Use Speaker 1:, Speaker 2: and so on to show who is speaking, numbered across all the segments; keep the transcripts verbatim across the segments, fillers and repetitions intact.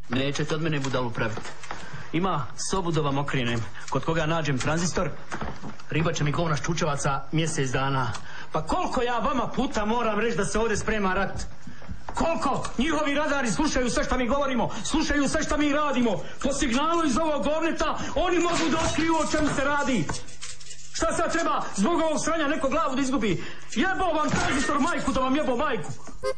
Speaker 1: Nećete od mene budalu praviti. Ima sobu da vam okrinem. Kod koga nađem tranzistor, riba će mi govna ščučevaca mjesec dana. Pa koliko ja vama puta moram reći da se ovdje sprema rat? Koliko? Njihovi radari slušaju sve što mi govorimo, slušaju sve što mi radimo. Po signalu iz ovog govneta oni mogu da otkriju o čemu se radi. Šta sad treba zbog ovog sranja neko glavu da izgubi? Jebo vam tranzistor majku da vam jebo majku.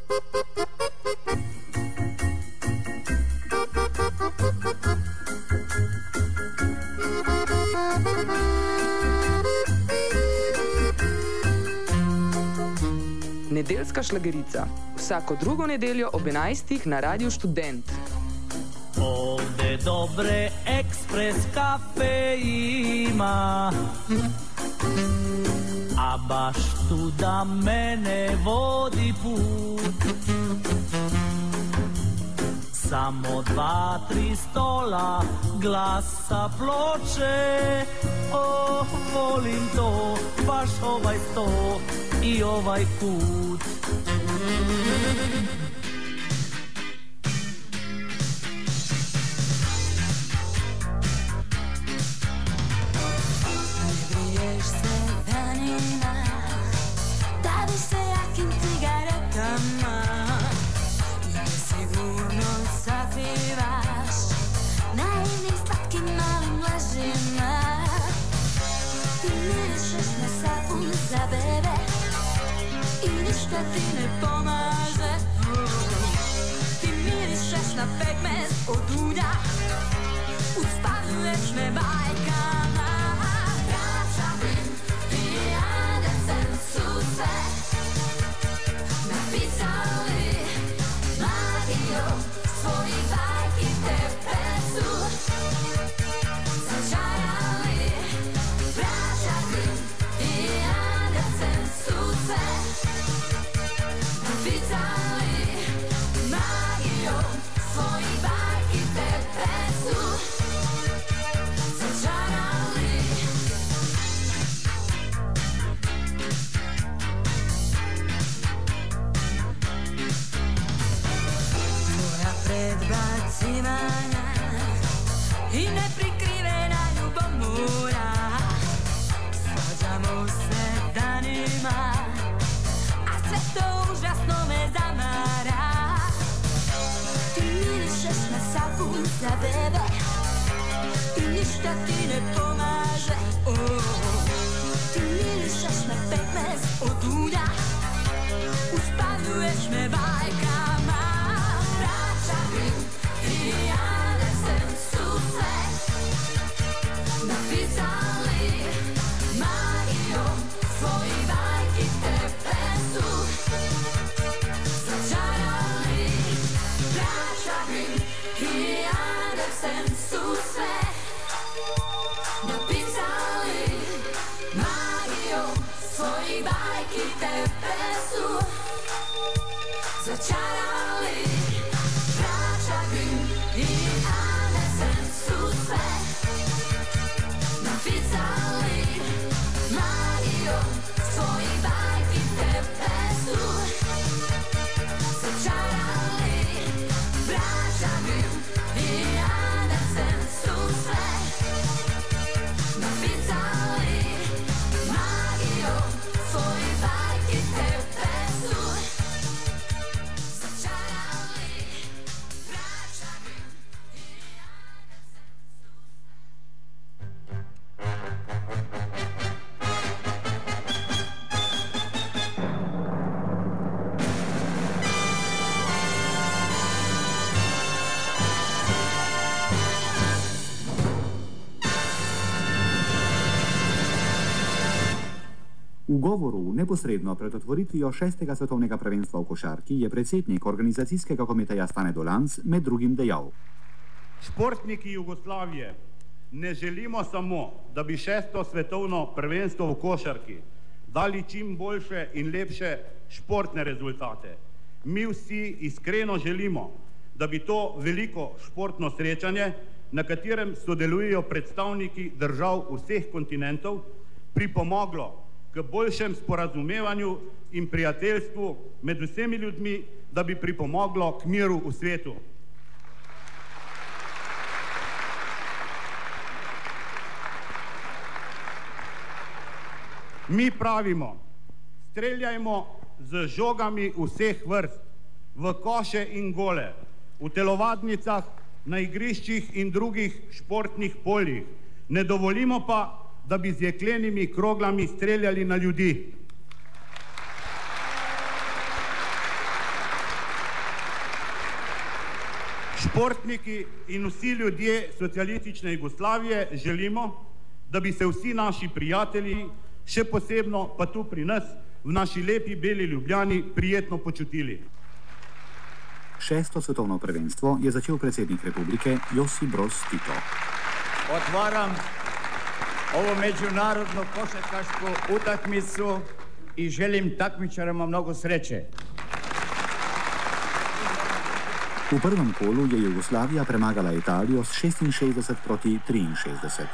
Speaker 2: Nedeljska šlagerica. Vsako drugo nedeljo ob enajstih na Radiu Študent.
Speaker 3: Ovde dobre ekspres kafe ima, a baš tu da mene vodi put. Samo dva, tri stola, glasa ploče. Oh, volim to, baš ovaj sto i ovaj kut.
Speaker 4: Griješ se danima, baviš se jakim cigaretama i nesigurno sakrivaš naivnim slatkim malim lažima. Ti mirišeš na sapun za bebe i ništa ti ne pomaže. Ti mirišeš na pekmez od ulja, uspavljuješ me bajkama. Vraćam i Andersen su se napisali magijom svojih bajki, tebe su začarali. Vraćam i Andersen su se napisali magijom svojih bajki, tebe su začarali. Tvoja predbacivanja i neprikrivena ljubomora, svađamo se danima, a sve to užasno me zamara. Ti mirišeš na sapun za bebe i ništa ti ne pomaže. Oh, ti mirišeš na pekmez od ulja, uspavljuješ me bajkama. Vraćam i Andersen su se napisali magijom svojih bajki, tebe su začarali. Vraćam i Andersen su se napisali magijom svojih bajki, tebe su začarali. Vraćam i Andersen su se napisali magijom svojih bajki, tebe su začarali. Vraćam i Andersen su se napisali magijom svojih bajki, tebe su začarali. Vraćam i
Speaker 5: V govoru neposredno pred otvoritvijo šestega svetovnega prvenstva v košarki je predsednik organizacijskega komiteja Stane Dolanc med drugim dejal:
Speaker 6: Športniki Jugoslavije ne želimo samo, da bi šesto svetovno prvenstvo v košarki dali čim boljše in lepše športne rezultate. Mi vsi iskreno želimo, da bi to veliko športno srečanje, na katerem sodelujejo predstavniki držav vseh kontinentov, pripomoglo k boljšem sporazumevanju in prijateljstvu med vsemi ljudmi, da bi pripomoglo k miru v svetu. Mi pravimo, streljajmo z žogami vseh vrst, v koše in gole, v telovadnicah, na igriščih in drugih športnih poljih. Ne dovolimo pa, da bi z jeklenimi kroglami streljali na ljudi. Športniki in vsi ljudje socialistične Jugoslavije želimo, da bi se vsi naši prijatelji, še posebno pa tu pri nas, v naši lepi beli Ljubljani, prijetno počutili.
Speaker 5: Šesto svetovno prvenstvo je začel predsednik republike Josip Broz Tito.
Speaker 7: Otvaram ovo međunarodno košarkašku utakmicu i želim takmičarima mnogo sreće.
Speaker 5: V prvem kolu je Jugoslavija premagala Italijo s šestinšestdeset proti triinšestdeset.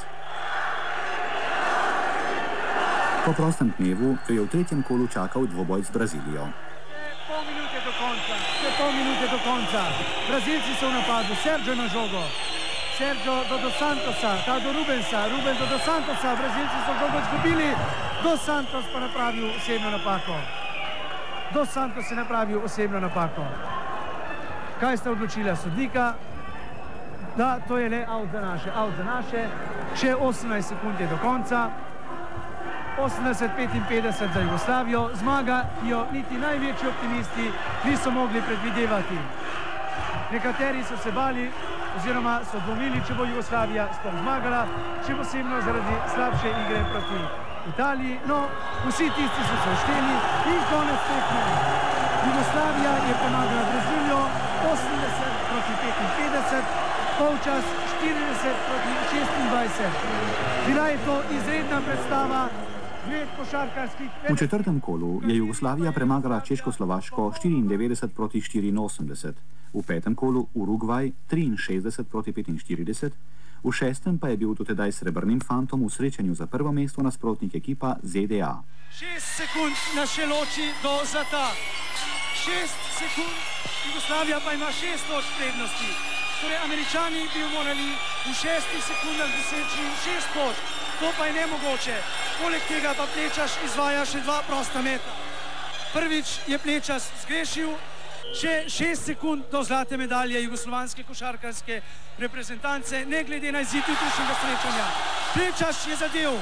Speaker 5: Po prostem dnevu jo je v tretjem kolu čakal dvoboj z Brazilijo.
Speaker 8: Pol minute do konca, še pol minute do konca. Brazilci so v napadu, Sergio na žogo. Sergio do Dos Santosa, ta do Rubensa, Ruben do Dos Santosa, Brazilci so žogo izgubili, Dos Santos pa napravil osebno napako. Dos Santos je napravil osebno napako. Kaj sta odločila sodnika? Da, to je le out za naše, out za naše. Še osemnajst sekund je do konca. osemdeset petinpetdeset za Jugoslavijo. Zmaga, ki jo niti največji optimisti niso mogli predvidevati. Nekateri so se bali oziroma so dvomili, če bo Jugoslavija sploh zmagala, še posebno zaradi slabše igre proti Italiji. No, vsi tisti so se ušteli in konec tekme. Jugoslavija je premagala Brazilijo osemdeset proti petinpetdeset, polčas štirideset proti šestindvajset. Bila je to izredna predstava dveh košarkarskih...
Speaker 5: V četrtem kolu je Jugoslavija premagala Češko-Slovaško štiriindevetdeset proti štiriinosemdeset, v petem kolu Urugvaj triinšestdeset proti petinštirideset, v šestem pa je bil dotedaj srebrnim fantom v srečanju za prvo mesto nasprotnik ekipa Z D A.
Speaker 8: Šest sekund nas še loči do zlata. Šest sekund, Jugoslavija pa ima šest točk prednosti. Torej, Američani bi morali v šestih sekundah doseči šest točk. To pa je nemogoče. Poleg tega pa Plečas izvaja še dva prosta meta. Prvič je Plečas zgrešil, še šest sekund do zlate medalje jugoslovanske košarkarske reprezentance, ne glede na izid jutrišnjega srečanja. Plečas je zadev.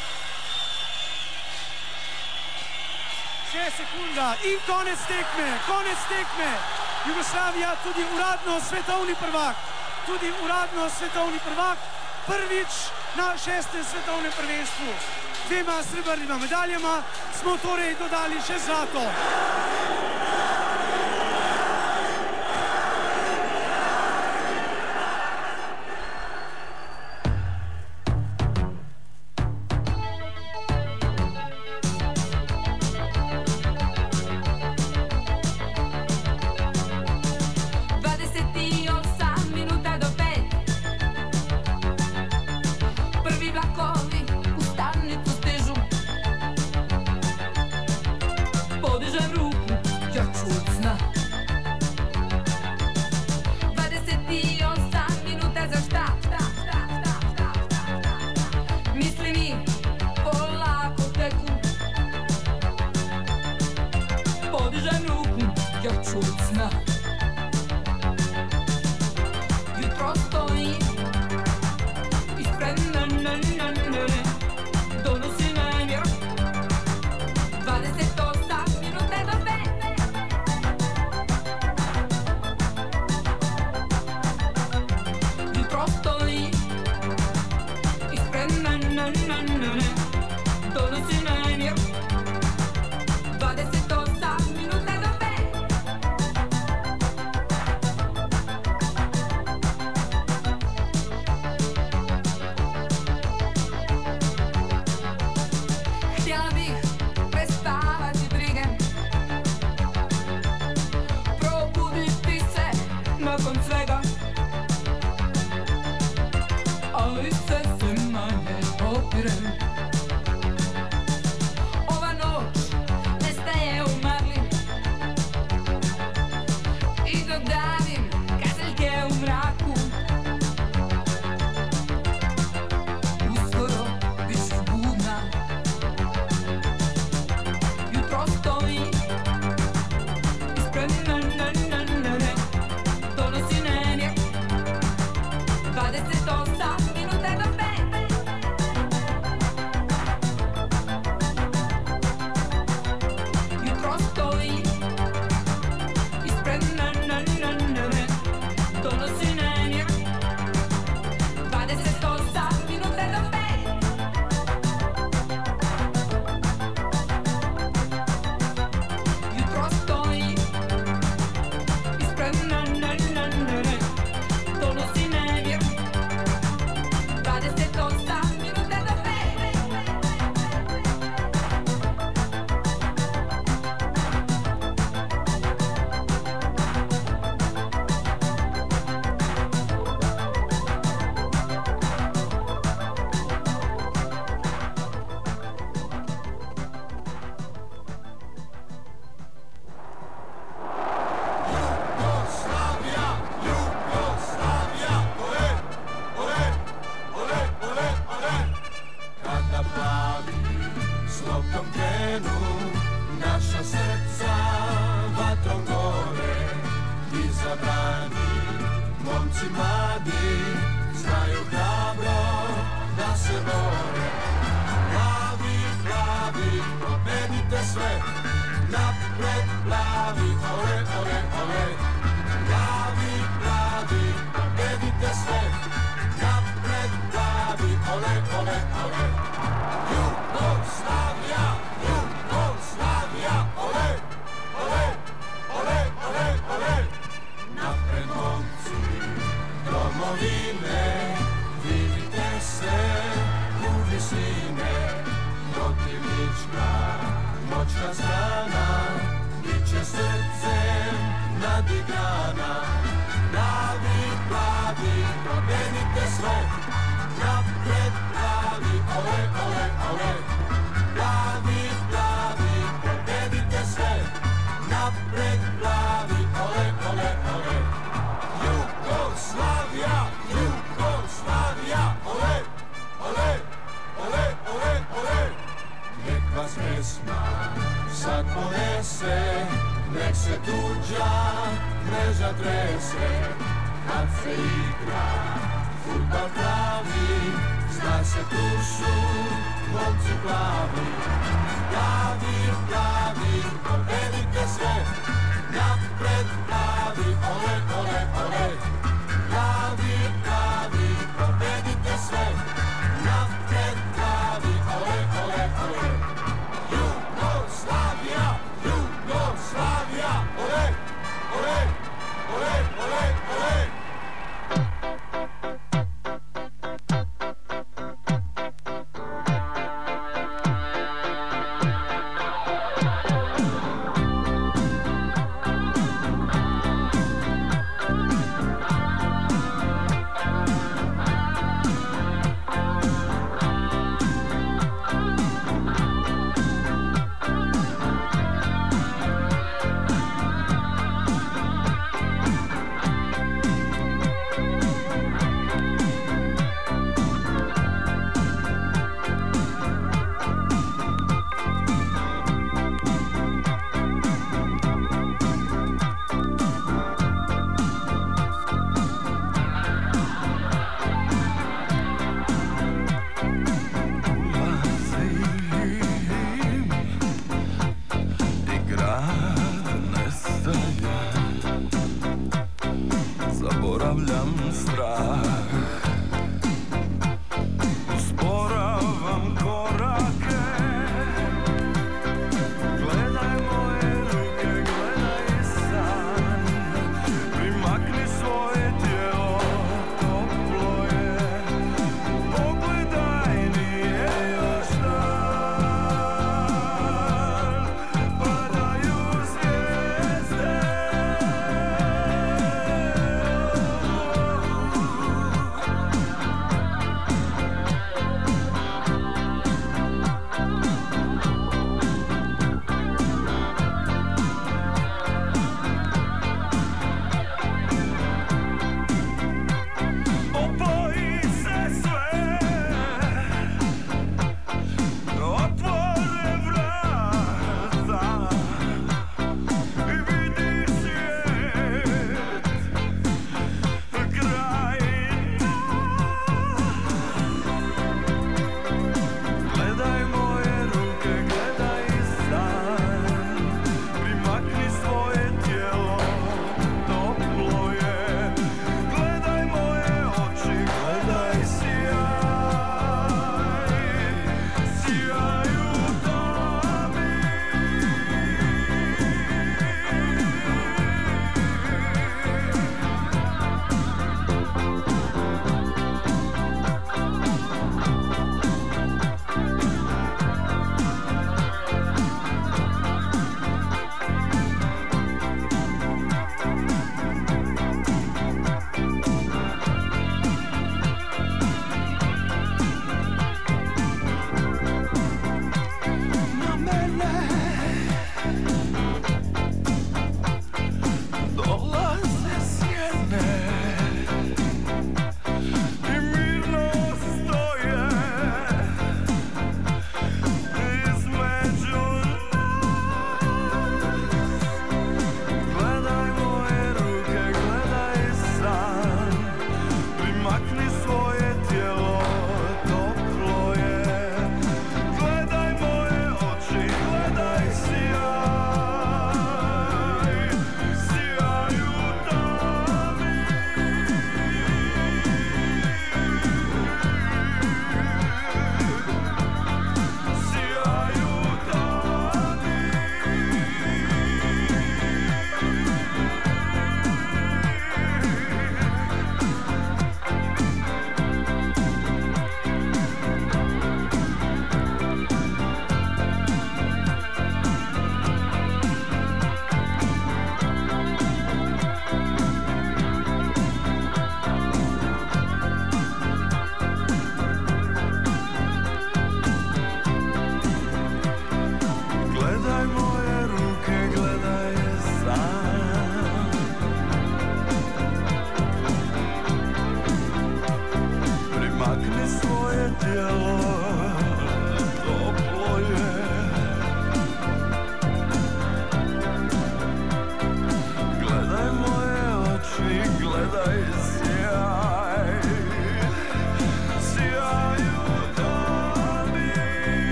Speaker 8: Še sekunda in konec tekme, konec tekme. Jugoslavija tudi uradno svetovni prvak, tudi uradno svetovni prvak, prvič na šestem svetovnem prvenstvu. Dvema srebrnima medaljama smo torej dodali še zlato.
Speaker 9: momci mladi znaju hrabro da se bore. Plavi, plavi, pobedite sve, napred plavi, ole, ole, ole. Plavi, plavi, pobedite sve, napred plavi, ole, ole, ole. Jugoslavija, Jugoslavija, ole, ole, ole, ole, ole. Napred momci domovine, vidite se u visine. Protivnička moćna strana bit će srcem nadigrana. Plavi, plavi, pobedite sve, napred plavi, ole, ole, ole. Plavi, plavi, pobedite sve, napred plavi, ole, ole, ole. Jugoslavija, Jugoslavija, ole, ole, ole, ole, ole. Nek vas pesma sad ponese, nek se tuđa mreža trese. Kad se igra fudbal pravi, zna se tu su momci plavi. Plavi, plavi, pobedite sve, napred plavi, ole, ole, ole. Plavi, plavi, pobedite sve, napred plavi, ole, ole, ole. Jugoslavija, Jugoslavija, ole, ole, ole, ole, ole.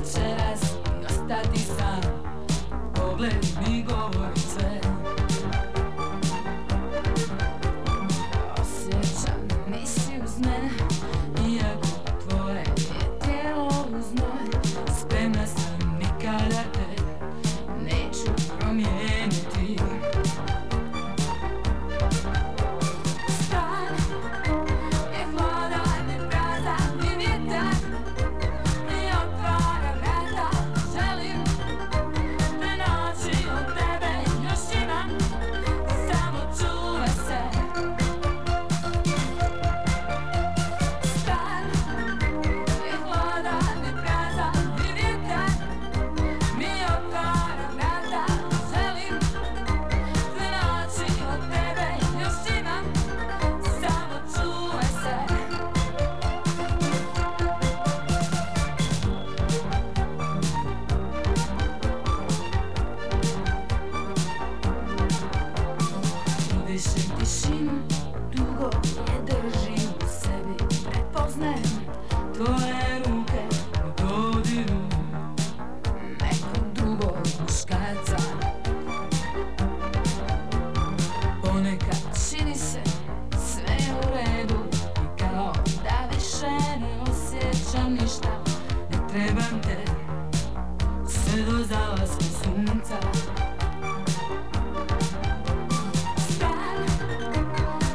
Speaker 4: večeras i ostati sam. Pogled mi govori sve. Osjećam, nisi uz mene, iako tvoje je tijelo uz moje. Spremna sam nikada te neću promijeniti. Stan je hladan i prazan i vjetar i otvara vrata. Želim te naći od tebe, još imam, samo čuvaj se. Stan je hladan i prazan i vjetar mi otvara vrata. Želim te naći od tebe, još imam, samo čuvaj se. Udišem tišinu, dugo je držim u sebi. Prepoznajem tvoje ruke u dodiru nekog drugog muškarca. Ponekad čini se sve u redu i kao da više ne osjećam ništa. Ne trebam te sve do zalaska sunca. Stan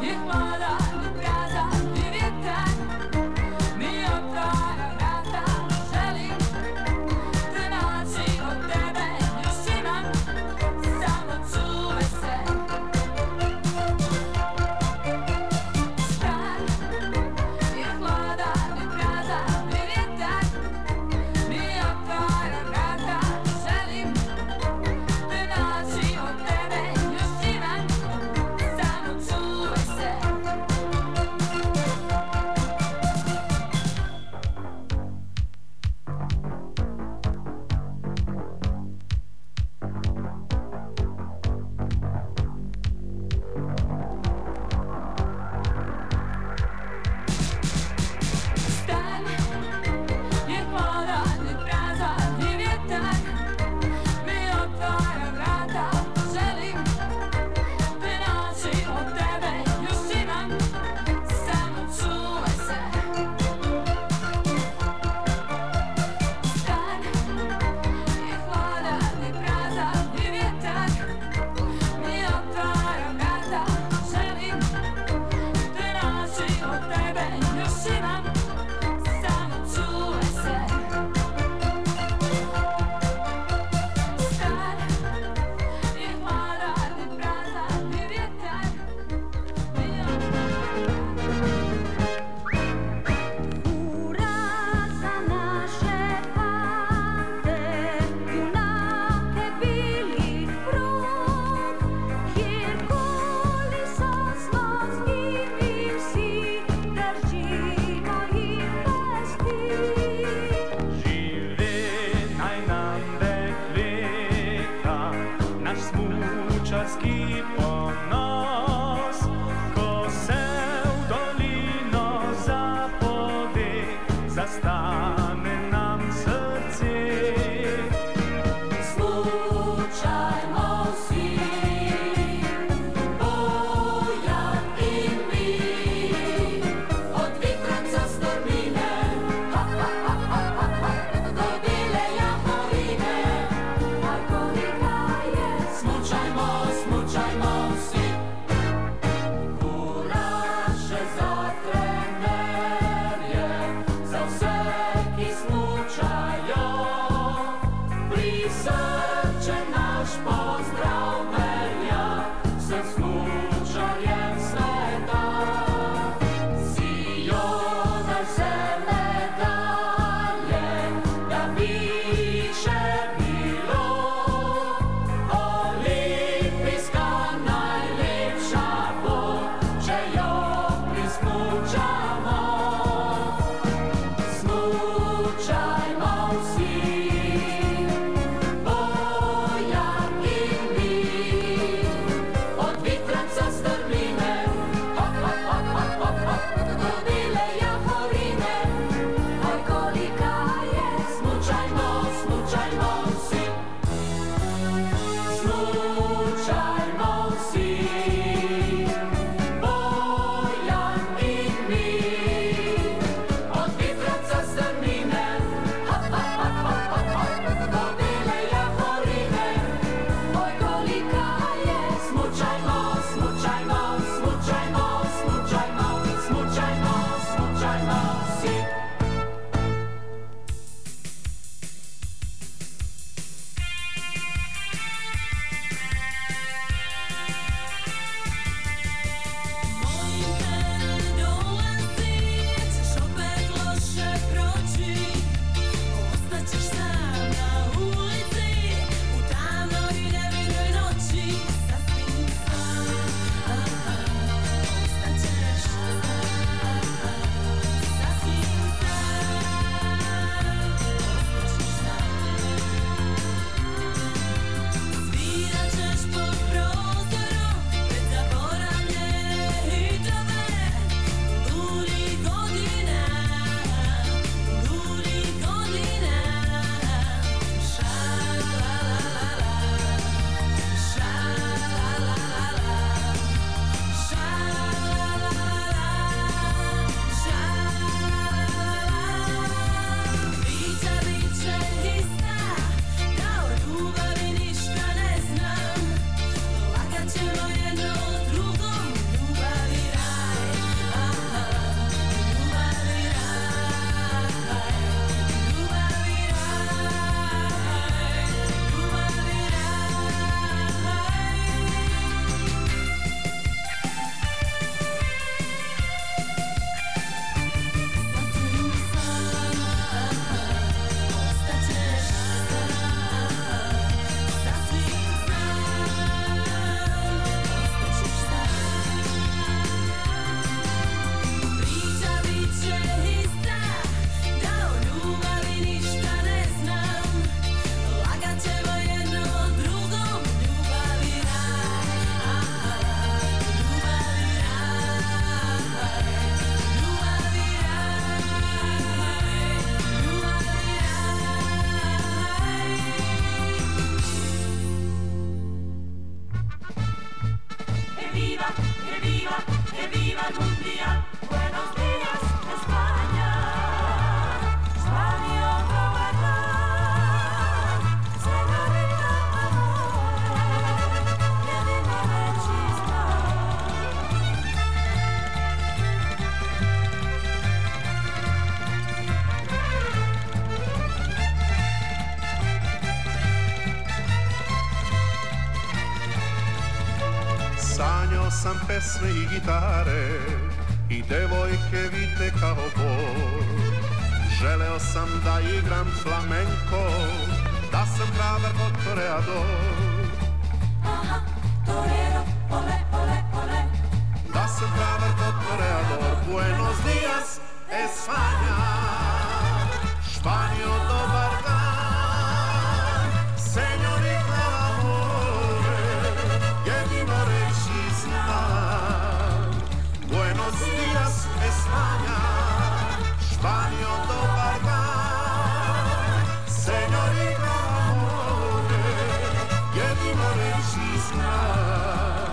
Speaker 10: sam pesme i gitare i devojke vite kao bor. Želeo sam da igram flamenko, da sam hrabar kod toreador.
Speaker 4: Aha, torero, ole, ole, ole.
Speaker 10: Da sam hrabar kod toreador. Buenos dias, España, Španio, dobar dan. Señorita amore, jedino reći znam. Buenos dias, España, Španio, dobar dan. Señorita amore, jedino reći znam.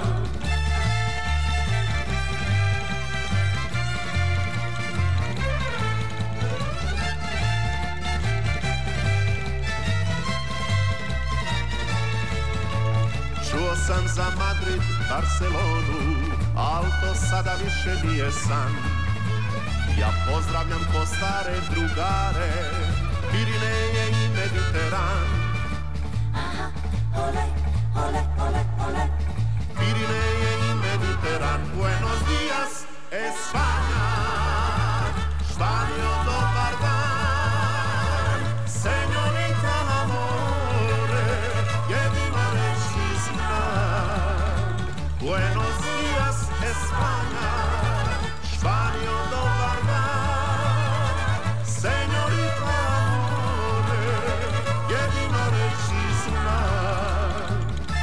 Speaker 10: Čuo sam za Madrid, Barcelonu, al to sada više nije san. Ja pozdravljam ko stare drugare, Pirineje i Mediteran.
Speaker 4: Aha, ole, ole, ole, ole.
Speaker 10: Pirineje i Mediteran. Buenos dias, España, Španio, dobar dan. Señorita amore, jedino reći znam. Buenos dias, España, Španio, dobar dan. Señorita amore, jedino reći znam.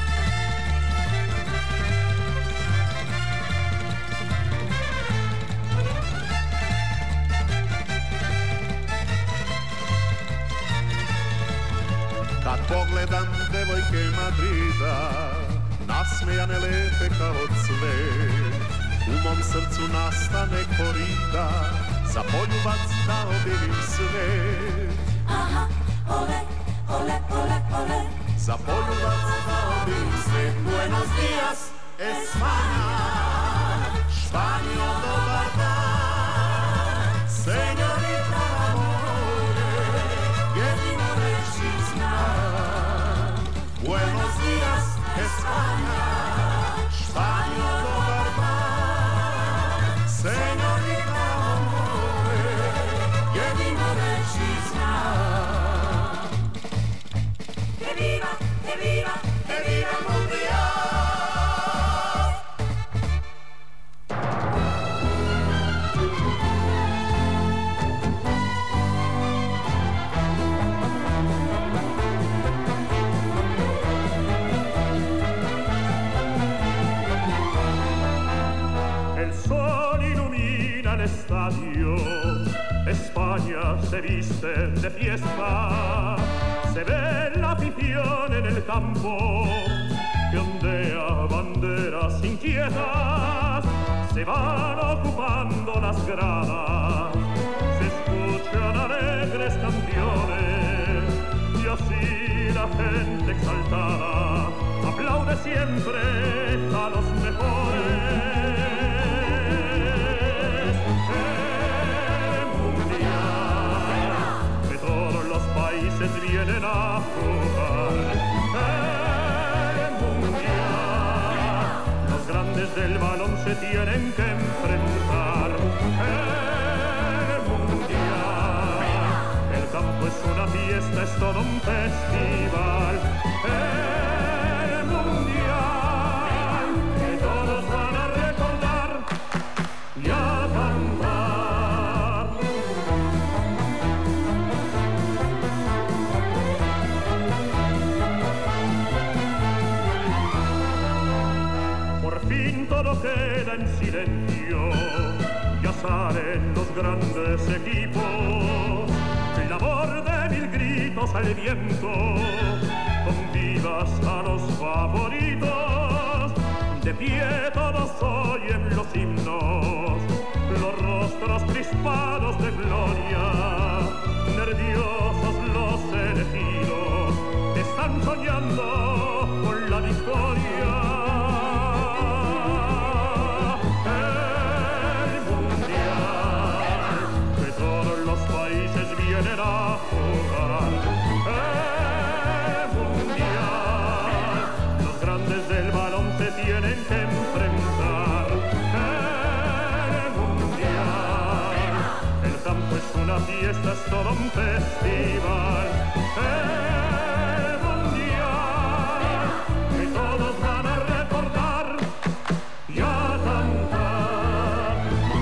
Speaker 10: Kad pogledam devojke Madrida, nasmejane lepe kao cvet, u mom srcu nastane korida, za poljubac da obilim svet.
Speaker 4: Aha, ole, ole, ole, ole.
Speaker 10: Za poljubac da obilim svet. Buenos dias, España, Španio, dobar dan. Señorita amore, jedino reći znam. Buenos dias, España, Španio, dobar dan. Señorita amore, jedino reći znam.
Speaker 4: Que viva, que viva,
Speaker 10: Que viva el mundial.
Speaker 11: El sol ilumina el estadio, España se viste de fiesta, se ve la afición en el campo, que ondea banderas inquietas, se van ocupando las gradas, se escuchan alegres canciones, y así la gente exaltada aplaude siempre a los mejores. El mundial que todos los países vienen a jugar. El mundial, los grandes del balón se tienen que enfrentar. El mundial, el campo es una fiesta, es todo un festival. El mundial, que todos van a recordar y a cantar. Por fin todo queda en silencio, ya salen los grandes equipos, la voz de mil gritos al viento, con vivas a los favoritos, de pie todos oyen los himnos, los rostros crispados de gloria, nerviosos los elegidos, están soñando con la victoria. El mundial, que todos los países vienen a jugar. El mundial, los grandes del balón se tienen que enfrentar. fiesta, es todo un festival. El mundial que todos van a recordar y a cantar.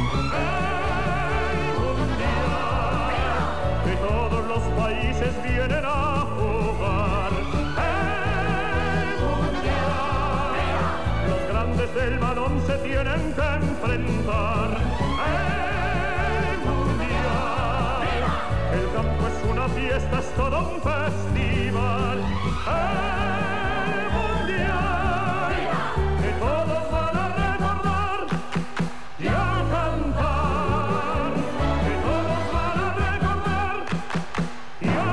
Speaker 11: El mundial que todos los países vienen a jugar. El mundial, los grandes del balón se tienen que enfrentar. El mundial, el campo es una fiesta, es todo un festival. El mundial, que todos van a recordar y a cantar. Que todos van a recordar y a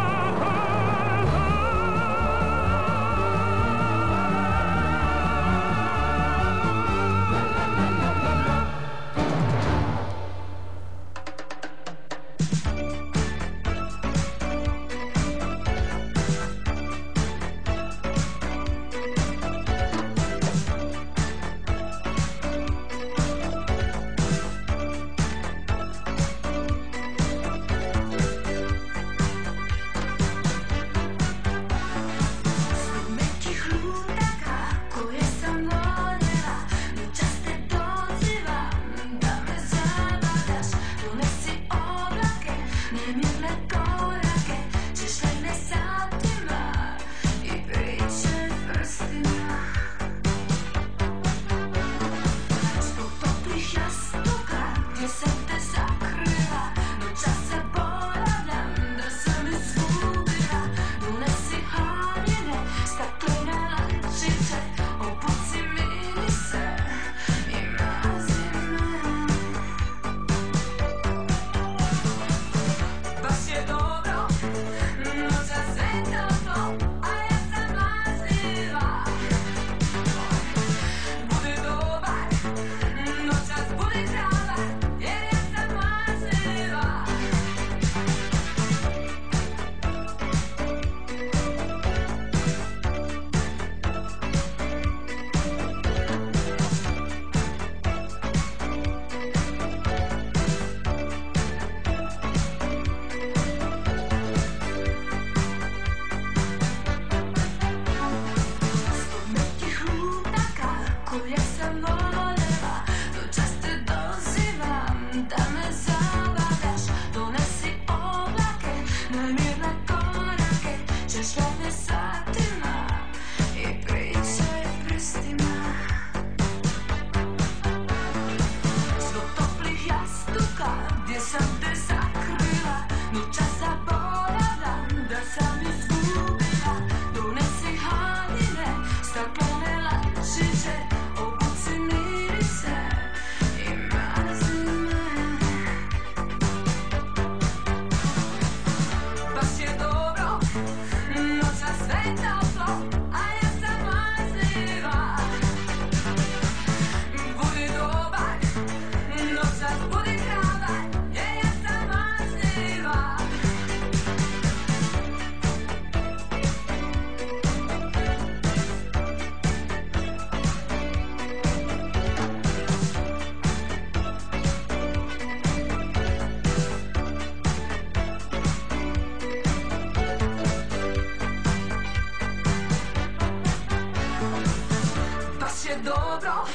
Speaker 4: dobro,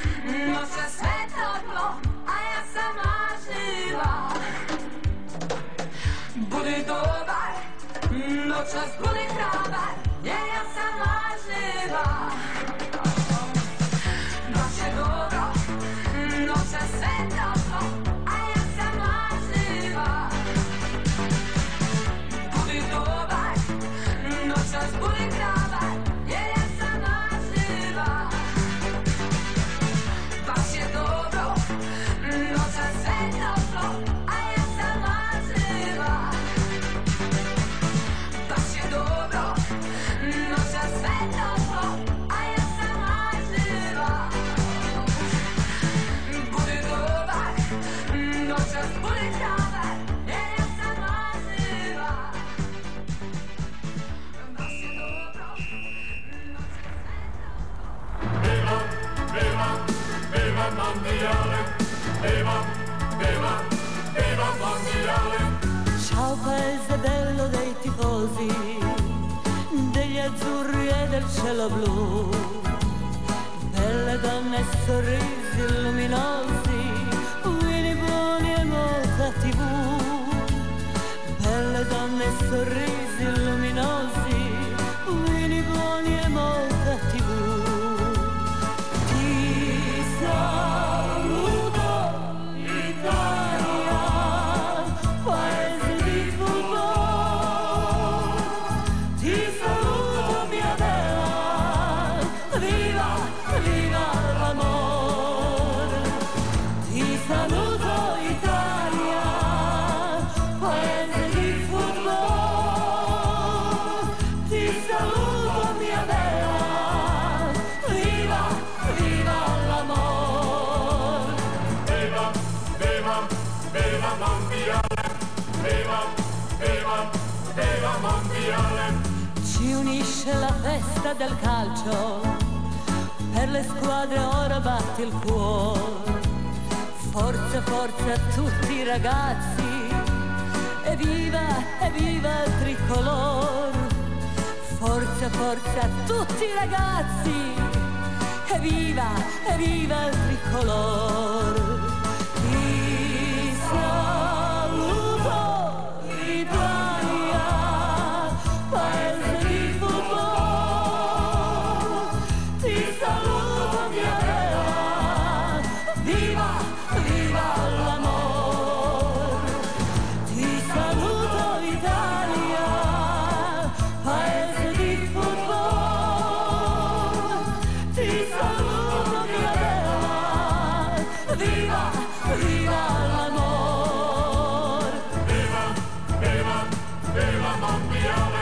Speaker 4: noća sve toplo, a ja sama živa. Budi dobar, noćas budi hrabar, jer ja sama živa. Baš je dobro, noćas sve toplo, a ja sama živa. Budi dobar, noćas budi hrabar, jer ja sama živa. Baš je dobro, noćas sve toplo, a ja sama živa. Baš je dobro, noćas sve toplo, a ja sama živa. Budi dobar, noćas budi hrabar, jer ja sama živa. Baš je dobro, noćas sve
Speaker 9: Viva, viva, viva mondiale, viva, viva, viva mondiale.
Speaker 3: Ciao paese bello dei tifosi, degli azzurri e del cielo blu, belle donne e sorrisi luminosi, uomini buoni e molta tivù, belle donne e sorrisi luminosi, uomini buoni e molta tivù. Ti saluto Italia, paese di football, ti saluto mia bella, viva, viva l'amore. Ti saluto Italia, paese di football, ti saluto mia bella, viva, viva l'amore.
Speaker 9: Viva, viva, viva mondiale, viva, viva, viva mondiale.
Speaker 3: Ci unisce la festa del calcio, per le squadre ora batte il cuore. Forza, forza a tutti i ragazzi, evviva, evviva il tricolor. Forza, forza a tutti i ragazzi, evviva, evviva il tricolor. Ti saluto Italia, paese di football, ti saluto mia bella, viva, viva l'amore. Ti saluto Italia, paese di football, ti saluto mia bella, viva, viva l'amore.
Speaker 9: Viva, viva, viva mondiale.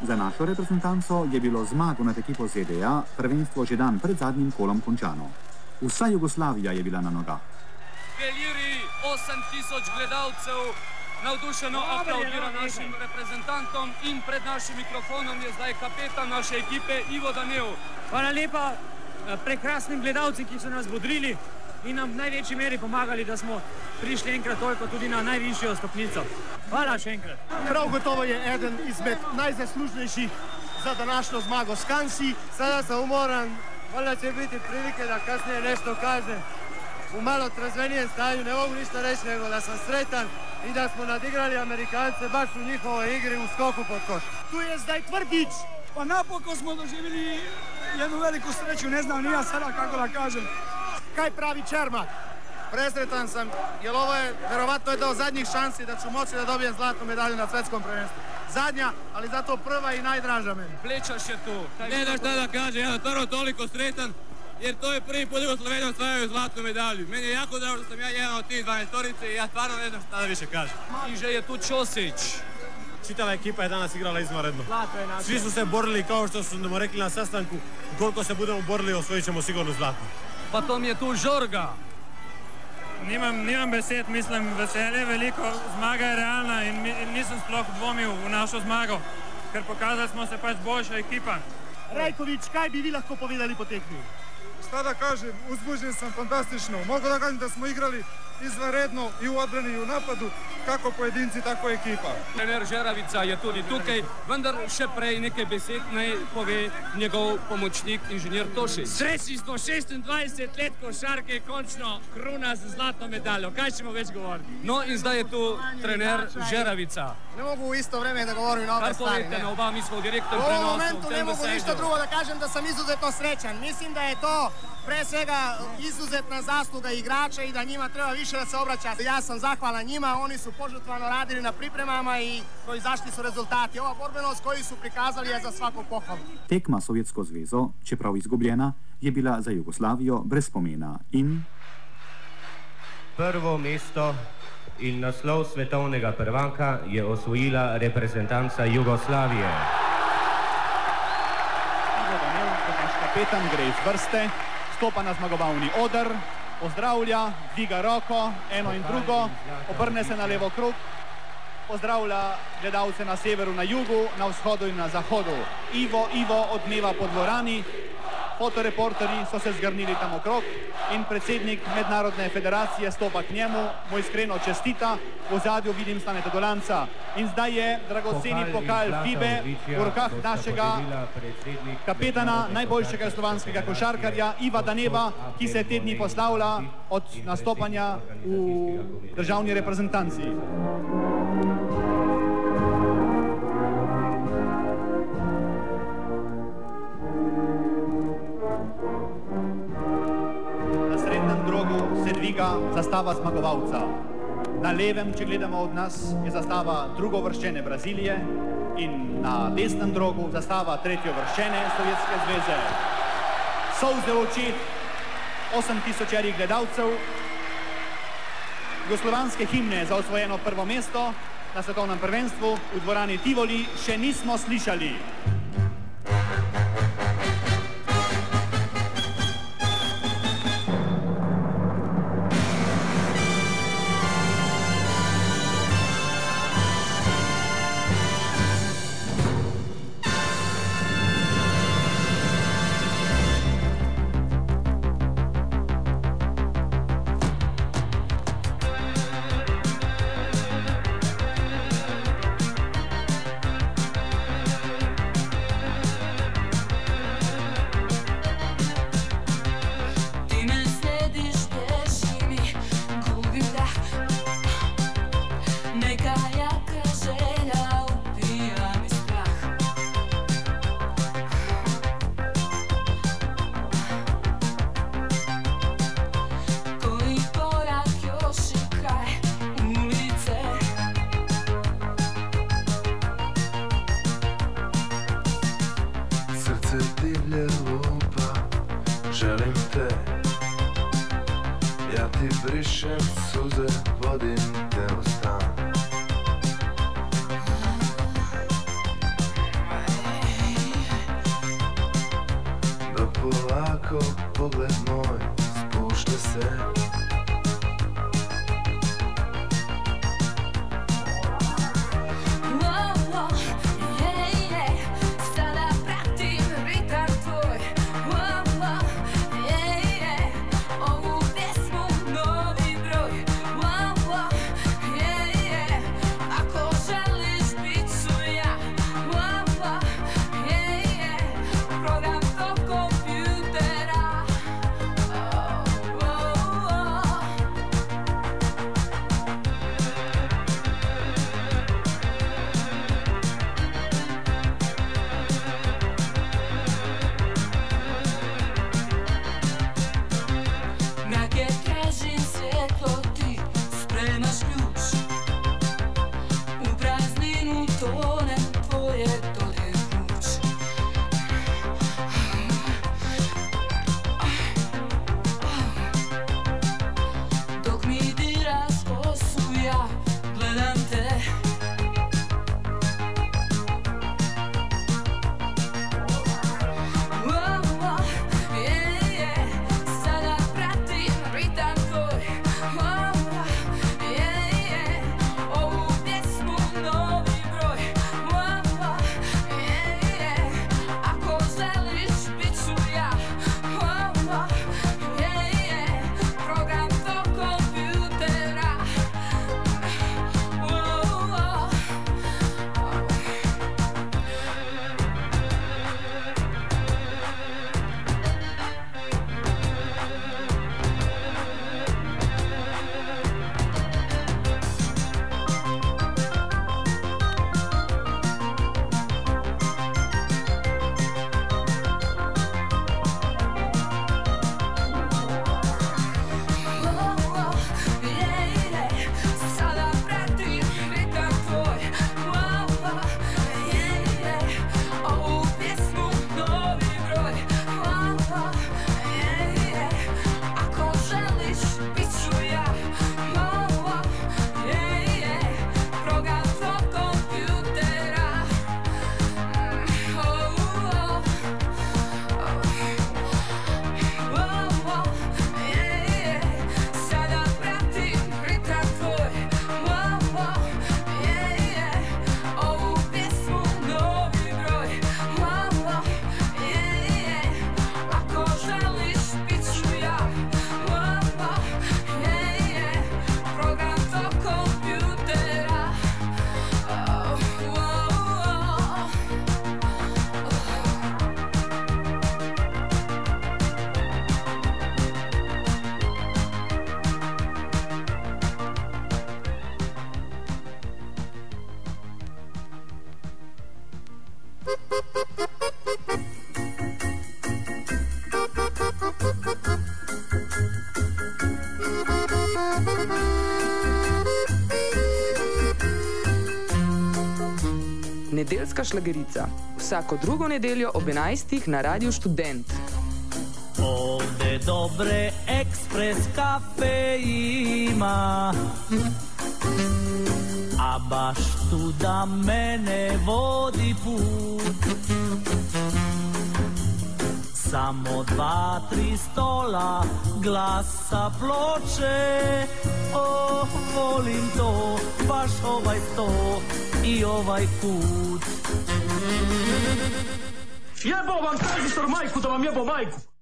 Speaker 5: Za našo reprezentanco je bilo zmago nad ekipo Z D A prvenstvo že dan pred zadnjim kolom končano. Vsa Jugoslavija je bila na nogah.
Speaker 12: Veliri osem tisoč gledalcev navdušeno aplaudira našim reprezentantom in pred našim mikrofonom je zdaj kapetan naše ekipe Ivo Danev.
Speaker 13: Hvala lepa prekrasnim gledalcem, ki so nas bodrili in nam v največji meri pomagali, da smo prišli enkrat toliko tudi na najvišjo stopnico. Hvala še enkrat.
Speaker 14: Prav gotovo je eden izmed najzaslužnejših za današnjo zmago Skansi.
Speaker 15: Sada sam umoran, valjda će biti prilike da kasnije nešto kažem. U malo trezvenijem stanju ne mogu ništa reći nego da sam sretan i da smo nadigrali Amerikance baš u njihovoj igri u skoku pod koš.
Speaker 14: Tu je zdaj Tvrdić.
Speaker 16: Pa napokon smo doživjeli jednu veliku sreću, ne znam ni ja sada kako da kažem.
Speaker 14: Kaj pravi Čermak?
Speaker 15: Presretan sam, jer ovo je verovatno jedna od zadnjih šansi da ću moći da dobijem zlatnu medalju na svetskom prvenstvu. Zadnja, ali zato prva i najdraža meni.
Speaker 12: Plečaš je tu.
Speaker 17: Ne da šta da kažem, ja sam stvarno toliko sretan, jer to je prvi put Jugoslavija osvajaju zlatnu medalju. Meni je jako drago što sam ja jedan od tih dvanaestorice i ja stvarno ne znam šta da više kažem.
Speaker 12: I že je tu Ćosić.
Speaker 18: Čitava ekipa je danas igrala izvanredno. Svi su se borili kao što su nam rekli na sastanku, koliko se budemo borili osvojit ćemo sigurno zlatno.
Speaker 12: Pa tom je tu Žorga.
Speaker 13: Nimam, nimam besed, mislim, veselje veliko, zmaga je realna in, mi, in nisem sploh dvomil v našo zmago, ker pokazali smo se pač boljša ekipa.
Speaker 14: Rajković, kaj bi vi lahko povedali po tekmi?
Speaker 19: Šta da kažem, uzbuđen sam fantastično. Mogu da kažem da smo igrali izvanredno i u odbrani i u napadu, kako pojedinci, tako ekipa.
Speaker 12: Trener Žeravica je tudi tukaj, vendar še prej nekaj besed naj pove njegov pomočnik inženir Tošić.
Speaker 13: Srećni smo, šestindvajset let košarke, končno kruna z zlatno medaljo. Kaj ćemo već govoriti?
Speaker 12: No in zdaj je tu trener Žeravica.
Speaker 15: Ne mogu u isto vreme da govorim na oba stvari.
Speaker 12: Kar povete na oba, mi smo u direktnom
Speaker 15: prenosu.
Speaker 12: U
Speaker 15: ovom momentu ne mogu ništa drugo da kažem da sam izuzetno srećan. Mislim da je to pre svega izuzetna zasluga igrača i da njima treba više da se obraća. Ja sam zahvalan njima, oni su požrtvovano radili na pripremama i proizašli su rezultati. Ova borbenost koju su prikazali je za svaku pohvalu.
Speaker 5: Tekma Sovjetsko zvezo, čeprav izgubljena, je bila za Jugoslavijo brez pomena in
Speaker 20: prvo mesto in naslov svetovnega prvanka je osvojila reprezentanca Jugoslavije.
Speaker 5: Ivo Danev, kot naš kapetan, gre iz vrste, stopa na zmagovalni oder, pozdravlja, dviga roko, eno in drugo, obrne se na levo krog, pozdravlja gledalce na severu, na jugu, na vzhodu in na zahodu. Ivo, Ivo odmeva po dvorani, fotoreporterji so se zgrnili tam okrog in predsednik Mednarodne federacije stopa k njemu, mu iskreno čestita, v ozadju vidim Staneta Dolanca. In zdaj je dragoceni pokal FIBE v rokah našega kapetana, najboljšega slovanskega košarkarja Iva Daneva, ki se te dni poslavlja od nastopanja v državni reprezentanci. Dviga zastava zmagovalca. Na levem, če gledamo od nas, je zastava drugovrščene Brazilije in na desnem drogu zastava tretjovrščene Sovjetske zveze. Solze v oči osem tisočerih gledalcev. Jugoslovanske himne za osvojeno prvo mesto na svetovnem prvenstvu v dvorani Tivoli še nismo slišali.
Speaker 21: brišem suze, vodim te u stan. tiho pogled moj spušta se.
Speaker 2: Nedeljska šlagerica. Vsako drugo nedeljo ob enajstih na Radiu Študent.
Speaker 3: Ovde dobre ekspres kafe ima, a baš tu da mene vodi put. Samo dva, tri stola, glasa ploče. Oh, volim to, baš ovaj sto i ovaj kut.
Speaker 16: Jebo vam tranzistor majku da vam jebo majku!